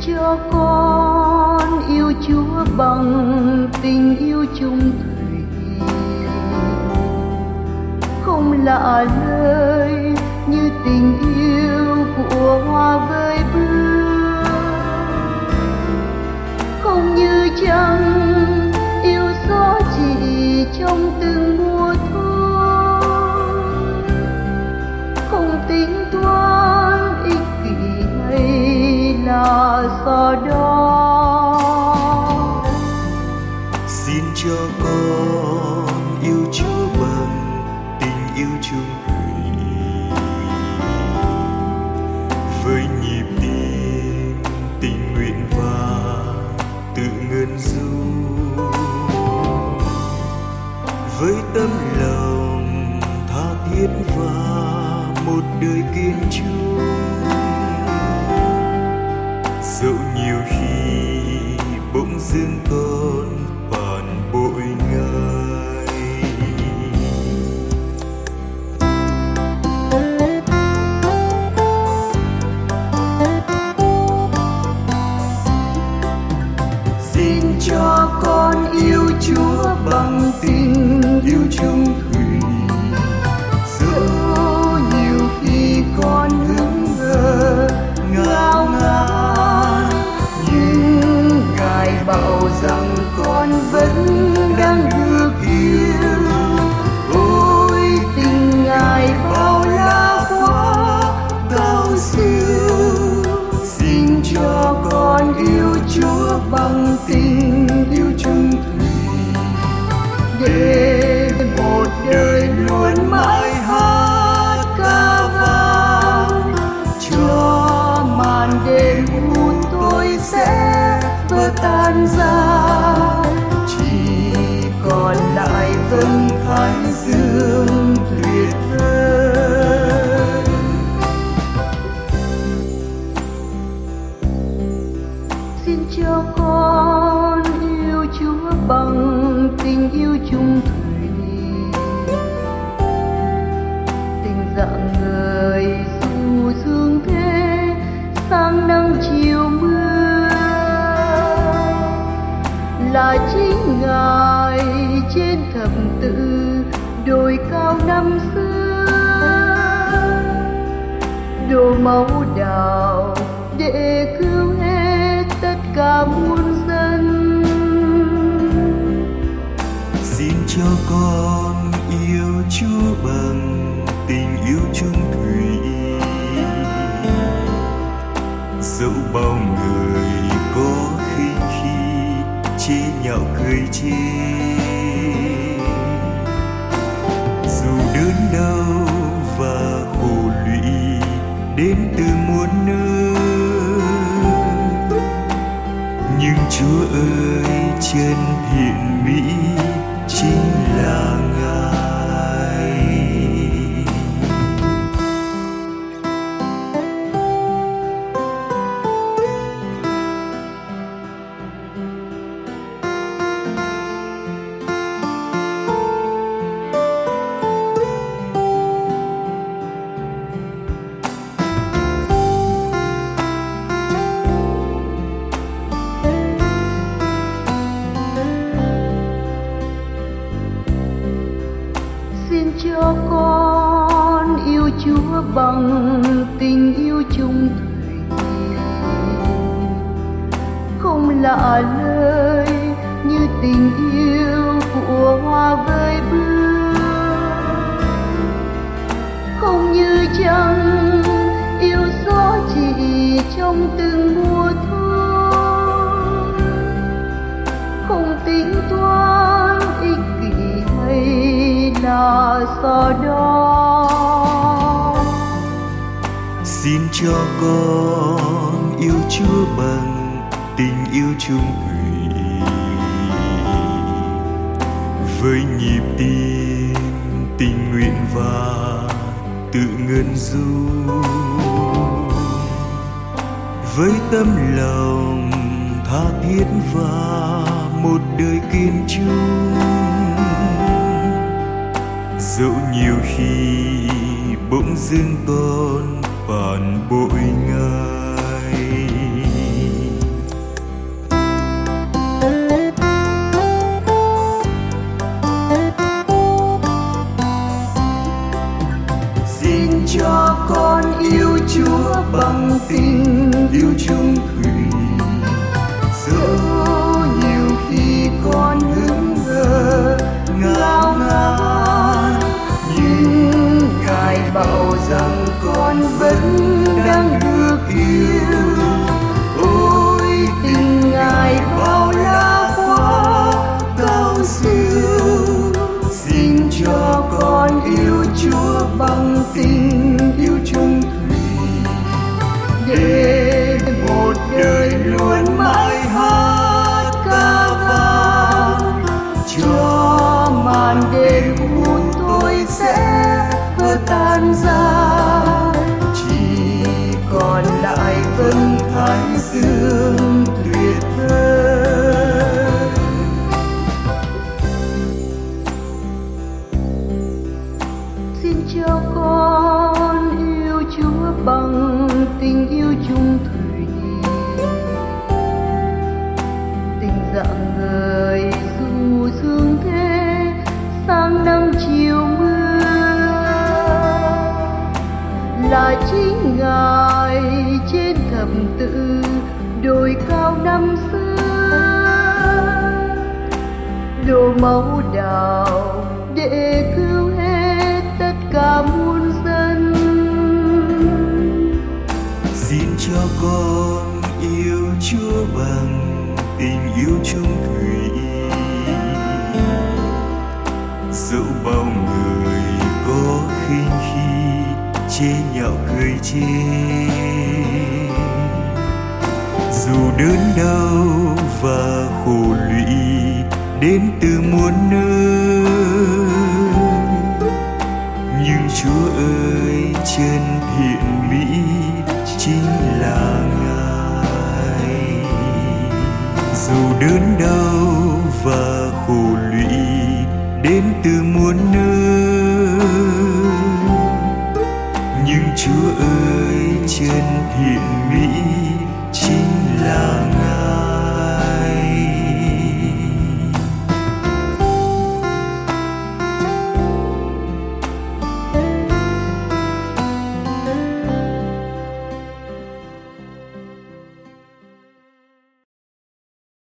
cho con yêu Chúa bằng tình yêu chung thủy, không lạ lời như tình yêu của hoa với bướm, không như trăng yêu gió chỉ trong từng mùa thu, không tính toán ích kỷ hay là so đo. Xin cho con yêu Chúa bằng tình yêu chung thủy, với nhịp tim tình nguyện và tự ngân du, với tấm lòng tha thiết và một đời kiên trung. Dẫu nhiều khi bỗng dưng con phản bội Ngài. Xin cho con yêu Chúa bằng tình yêu chung thủy, dẫu nhiều khi con hững hờ ngao ngán, nhưng Ngài bảo rằng con vẫn đang được yêu. Ôi tình Ngài bao la quá cao siêu, xin cho con yêu Chúa bằng tình yêu chung thủy, để một đời luôn mãi hát ca vang, cho màn đêm u tối sẽ vỡ tan ra, chỉ còn lại vầng thái dương tuyệt vời. Xin cho con yêu Chúa bằng tình yêu chung thủy, tình dạng người dù dương thế, sáng nắng chiều mưa, là chính Ngài trên thập tự đồi cao năm xưa, đổ máu đào để cứu hết tất cả muôn dân. Xin cho con yêu Chúa bằng tình yêu chung thủy, dẫu bao người có khinh khi chế nhạo cười chê, dù đớn đau và khổ lụy đến từ muôn nơi, nhưng Chúa ơi chân thiện mỹ chính là Ngài. Xin cho con yêu Chúa bằng tình yêu chung thủy, không lạ lời như tình yêu của hoa với bướm, không như trăng yêu gió chỉ trong từng mùa thu, không tính toán ích kỷ hay là so đo. Xin cho con yêu Chúa bằng tình yêu chung thủy, với nhịp tim tình nguyện và tự ngân du, với tấm lòng tha thiết và một đời kiên trung. Dẫu nhiều khi bỗng dưng con phản bội Ngài. bằng tình yêu chung thủy. Dẫu nhiều khi con hững hờ ngao ngán, nhưng Ngài bảo rằng con vẫn đang được yêu. Ôi tình Ngài bao la quá cao siêu, xin cho con yêu Chúa bằng tình yêu chung thủy, để một đời luôn mãi hát ca vang, cho màn đêm buồn tôi sẽ vỡ tan ra, chỉ còn lại vầng thái dương tuyệt vời. Xin cho con yêu Chúa bằng tình yêu chung thủy, tình dạng người dù dương thế sang năm chiều mưa, là chính Ngài trên thập tự đồi cao năm xưa, đổ máu đào để cứu hết tất cả muôn dân. Xin cho con yêu Chúa bằng tình yêu chung thủy, dẫu bao người có khinh khi chế nhạo cười chê, dù đớn đau và khổ lụy đến từ muôn nơi, nhưng Chúa ơi chân thiện mỹ chính là Ngài. Dù đớn đau và khổ lụy đến từ muôn nơi, nhưng Chúa ơi chân thiện mỹ